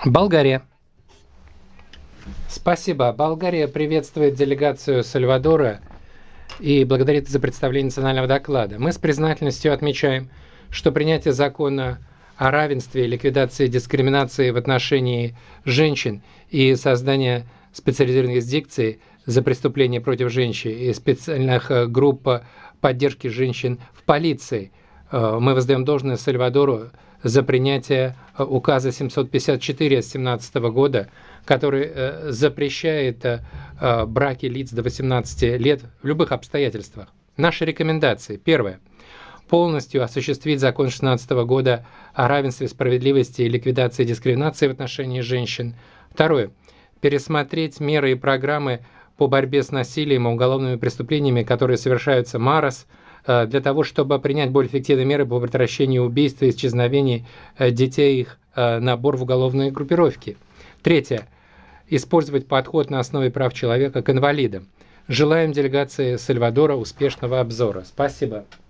Болгария. Спасибо. Болгария приветствует делегацию Сальвадора и благодарит за представление национального доклада. Мы с признательностью отмечаем, что принятие закона о равенстве и ликвидации дискриминации в отношении женщин и создание специализированной юрисдикции за преступления против женщин и специальных групп поддержки женщин в полиции. Мы воздаем должное Сальвадору за принятие указа 754 2017 года, который запрещает браки лиц до 18 лет в любых обстоятельствах. Наши рекомендации. Первое. Полностью осуществить закон 2016 года о равенстве, справедливости и ликвидации дискриминации в отношении женщин. Второе. Пересмотреть меры и программы по борьбе с насилием и уголовными преступлениями, которые совершаются МАРОС, для того, чтобы принять более эффективные меры по предотвращению убийств и исчезновений детей, их набор в уголовные группировки. Третье. Использовать подход на основе прав человека к инвалидам. Желаем делегации Сальвадора успешного обзора. Спасибо.